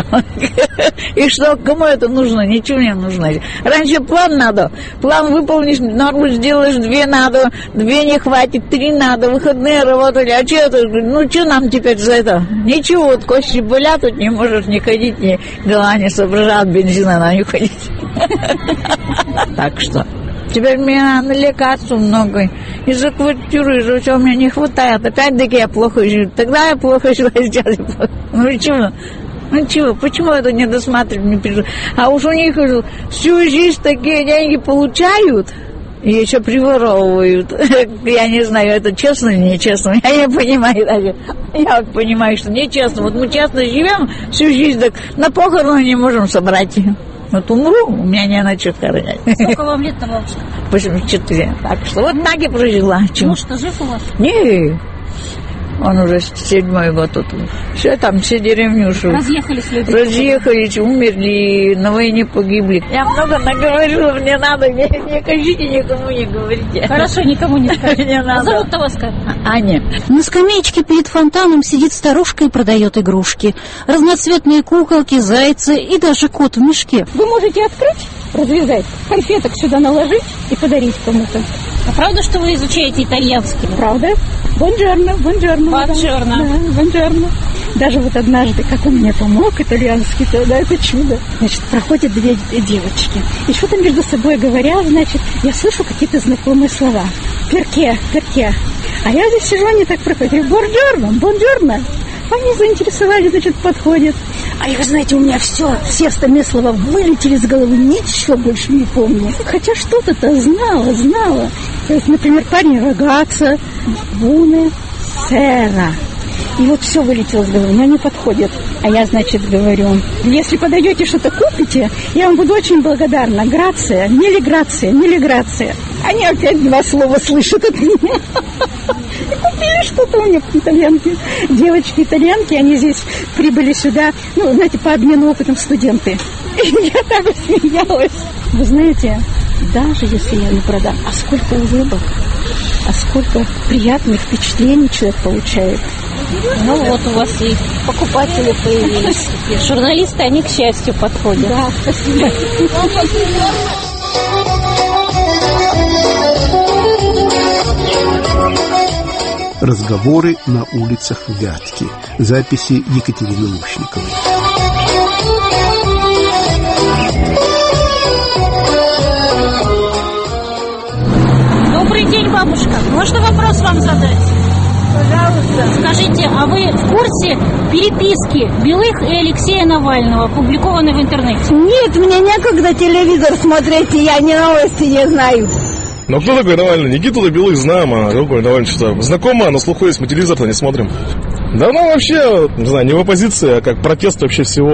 Speaker 8: И что, кому это нужно? Ничего не нужно. Раньше план надо. План выполнишь, норму сделаешь, 2 надо, 2 не хватит, 3 надо. Выходные работали. А что это? Что нам теперь за это? Ничего, вот кости болят, тут не можешь не ходить, голова не соображает, бензина надо не ходить. Так что... Теперь мне на лекарства много. Из-за квартиры, из-за всего мне не хватает. Опять-таки я плохо живу. Тогда я плохо жила, сейчас я плохо. Чего? Почему это не досматривать? А уж у них всю жизнь такие деньги получают и еще приворовывают. Я не знаю, это честно или нечестно. Я не понимаю даже. Я понимаю, что нечестно. Вот мы честно живем всю жизнь, так на похороны не можем собрать. Вот умру, у меня не на что хоронять.
Speaker 21: Сколько вам лет-то, бабушка?
Speaker 8: 84. Так что вот так и прожила.
Speaker 21: Муж-то жив у вас?
Speaker 8: Не, он уже 7-й год тут. Все там, все деревню ушел.
Speaker 21: Разъехались люди?
Speaker 8: Разъехались, умерли, на войне погибли. Я много наговорила, мне надо, не кажите, никому не говорите.
Speaker 21: Хорошо, никому не скажите.
Speaker 8: Не надо.
Speaker 21: Зовут-то вас как?
Speaker 8: Аня.
Speaker 21: На скамеечке перед фонтаном сидит старушка и продает игрушки. Разноцветные куколки, зайцы и даже кот в мешке. Вы можете открыть, развязать, конфеток сюда наложить и подарить кому-то. А правда, что вы изучаете итальянский? Правда. Бонджорно, бонджорно. Бонджорно. Да, бонджорно. Даже вот однажды, как он мне помог итальянский, тогда это чудо. Значит, проходят две девочки. И что-то между собой говорят, значит, я слышу какие-то знакомые слова. Перке, перке. А я здесь сижу, они так проходят. Бонджорно, бонджорно. Они заинтересовали, значит, подходят. А вы знаете, у меня все остальные слова вылетели из головы, ничего больше не помню. Хотя что-то-то знала. То есть, например, парень рогатца, буны, сера. И вот все вылетело из головы, но они подходят. А я, значит, говорю, если подойдете, что-то купите, я вам буду очень благодарна. Грация, милиграция, милиграция. Они опять два слова слышат от меня. И купили что-то у них итальянки. Девочки-итальянки, они здесь прибыли сюда, ну, знаете, по обмену опытом студенты. И я так смеялась. Вы знаете, даже если я не продам, а сколько улыбок, а сколько приятных впечатлений человек получает. Ну вот у вас и покупатели появились. Журналисты, они, к счастью, подходят. Да, спасибо.
Speaker 1: Разговоры на улицах Вятки. Записи Екатерины Лущниковой.
Speaker 21: Добрый день, бабушка. Можно вопрос вам задать? Пожалуйста. Скажите, а вы в курсе переписки Белых и Алексея Навального, опубликованной в интернете?
Speaker 4: Нет, мне некогда телевизор смотреть, и я ни новости не знаю.
Speaker 7: Ну кто такой Навальный? Никиту Белых знаем, а какой Навальный что-то знакомо, на слуху есть, мы телевизор-то не смотрим. Да, ну вообще, не знаю, не в оппозиции, а как протест вообще всего.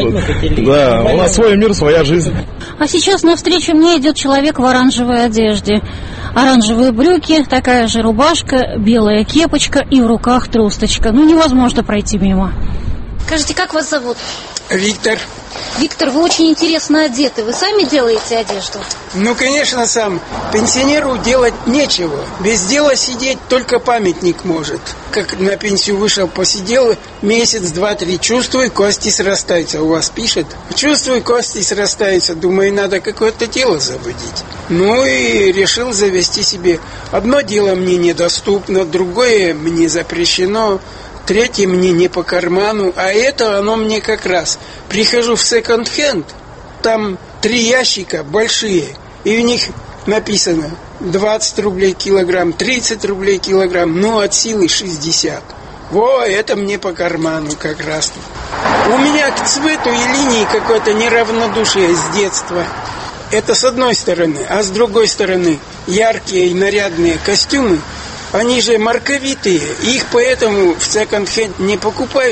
Speaker 7: Да, у нас свой мир, своя жизнь.
Speaker 21: А сейчас навстречу мне идет человек в оранжевой одежде. Оранжевые брюки, такая же рубашка, белая кепочка и в руках тросточка. Ну, невозможно пройти мимо. Скажите, как вас зовут?
Speaker 9: Виктор.
Speaker 21: Виктор, вы очень интересно одеты. Вы сами делаете одежду?
Speaker 9: Ну, конечно, сам. Пенсионеру делать нечего. Без дела сидеть только памятник может. Как на пенсию вышел, посидел месяц, два, три. Чувствую, кости срастаются. У вас пишет? Чувствую, кости срастаются. Думаю, надо какое-то дело заводить. Ну и решил завести себе. Одно дело мне недоступно, другое мне запрещено. Третье мне не по карману, а это оно мне как раз. Прихожу в секонд-хенд, там 3 ящика большие, и в них написано 20 рублей килограмм, 30 рублей килограмм, ну от силы 60. Во, это мне по карману как раз. У меня к цвету и линии какое-то неравнодушие с детства. Это с одной стороны, а с другой стороны яркие и нарядные костюмы. Они же марковитые, их поэтому в секонд-хенд не покупают.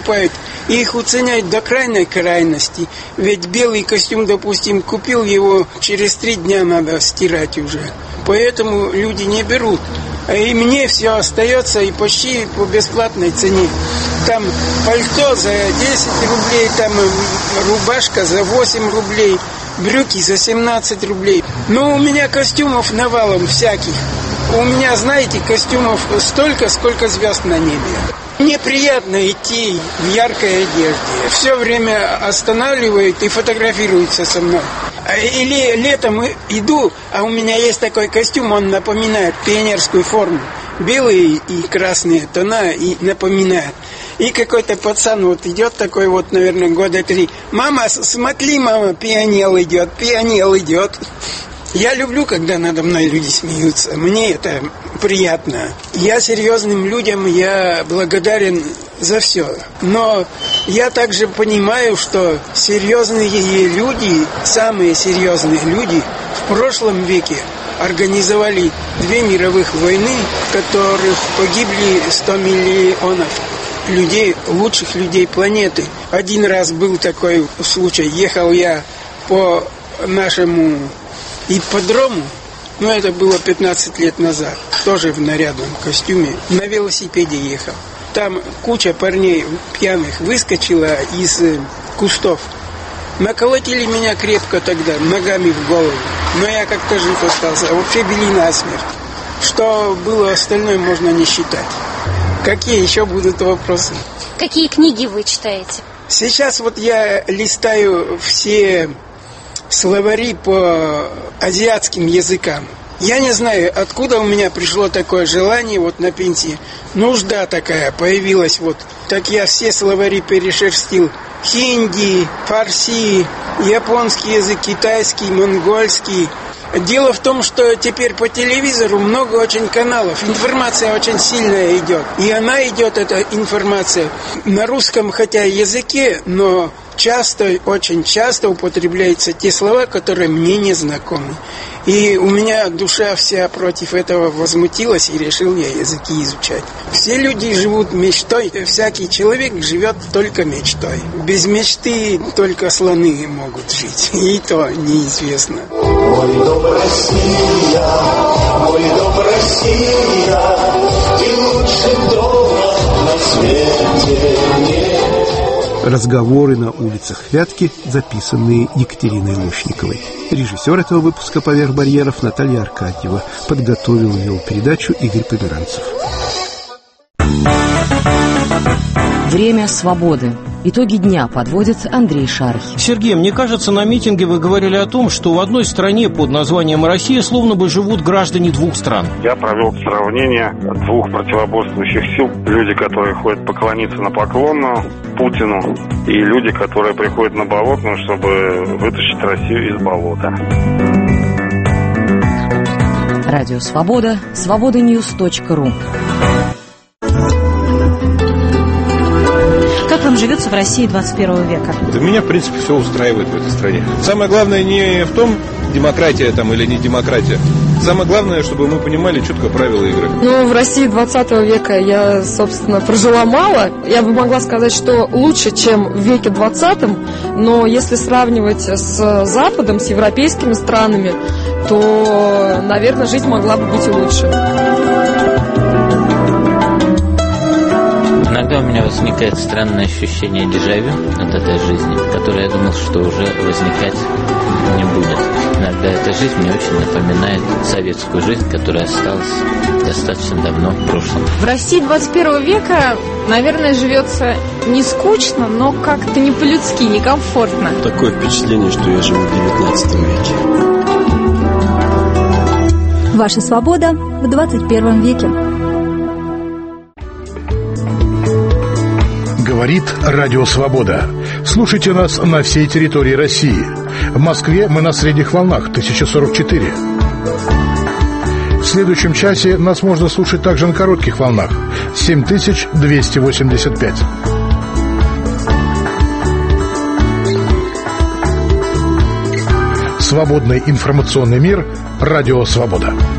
Speaker 9: Их уценяют до крайней крайности. Ведь белый костюм, допустим, купил его, через 3 дня надо стирать уже. Поэтому люди не берут. И мне все остается и почти по бесплатной цене. Там пальто за 10 рублей, там рубашка за 8 рублей, брюки за 17 рублей. Но у меня костюмов навалом всяких. У меня, знаете, костюмов столько, сколько звезд на небе. Мне приятно идти в яркой одежде. Все время останавливают и фотографируются со мной. Или летом иду, а у меня есть такой костюм, он напоминает пионерскую форму. Белые и красные тона и напоминает. И какой-то пацан вот идет такой вот, наверное, года 3. Мама, смотри, мама, пионер идет. Я люблю, когда надо мной люди смеются. Мне это приятно. Я серьезным людям, я благодарен за все. Но я также понимаю, что серьезные люди, самые серьезные люди в прошлом веке организовали 2 мировых войны, в которых погибли 100 миллионов людей, лучших людей планеты. Один раз был такой случай. Ехал я по нашему ипподрому, ну, это было 15 лет назад, тоже в нарядном костюме, на велосипеде ехал. Там куча парней пьяных выскочила из кустов. Наколотили меня крепко тогда, ногами в голову. Но я как-то жив остался. А вообще били насмерть. Что было остальное, можно не считать. Какие еще будут вопросы?
Speaker 21: Какие книги вы читаете?
Speaker 9: Сейчас вот я листаю все словари по азиатским языкам. Я не знаю, откуда у меня пришло такое желание вот на пенсии. Нужда такая появилась вот. Так я все словари перешерстил. Хинди, фарси, японский язык, китайский, монгольский. Дело в том, что теперь по телевизору много очень каналов. Информация очень сильная идет. И она идет, эта информация, на русском хотя языке, но часто, очень часто употребляются те слова, которые мне не знакомы. И у меня душа вся против этого возмутилась, и решил я языки изучать. Все люди живут мечтой, всякий человек живет только мечтой. Без мечты только слоны могут жить, и то неизвестно.
Speaker 10: Мой дом Россия, и лучших домов на свете нет.
Speaker 1: Разговоры на улицах Вятки, записанные Екатериной Лушниковой. Режиссер этого выпуска «Поверх барьеров» Наталья Аркадьева. Подготовил и вел передачу Игорь Померанцев.
Speaker 11: Время свободы. Итоги дня подводит Андрей Шарх.
Speaker 12: Сергей, мне кажется, на митинге вы говорили о том, что в одной стране под названием Россия словно бы живут граждане двух стран.
Speaker 13: Я провел сравнение двух противоборствующих сил. Люди, которые ходят поклониться на поклонную Путину, и люди, которые приходят на болотную, чтобы вытащить Россию из болота.
Speaker 11: Радио Свобода, свободаnews.ru. Как вам живется в России 21 века?
Speaker 25: Да меня, в принципе, все устраивает в этой стране. Самое главное не в том, демократия там или не демократия. Самое главное, чтобы мы понимали четко правила игры.
Speaker 26: Ну, в России 20 века я, собственно, прожила мало. Я бы могла сказать, что лучше, чем в веке 20, но если сравнивать с Западом, с европейскими странами, то, наверное, жизнь могла бы быть и лучше.
Speaker 27: Иногда у меня возникает странное ощущение дежавю от этой жизни, которое я думал, что уже возникать не будет. Иногда эта жизнь мне очень напоминает советскую жизнь, которая осталась достаточно давно в прошлом.
Speaker 26: В России 21 века, наверное, живется не скучно, но как-то не по-людски, некомфортно.
Speaker 28: Такое впечатление, что я живу в 19 веке.
Speaker 29: Ваша свобода в 21 веке.
Speaker 30: Говорит Радио Свобода. Слушайте нас на всей территории России. В Москве мы на средних волнах 1044. В следующем часе нас можно слушать также на коротких волнах 7285. Свободный информационный мир. Радио Свобода.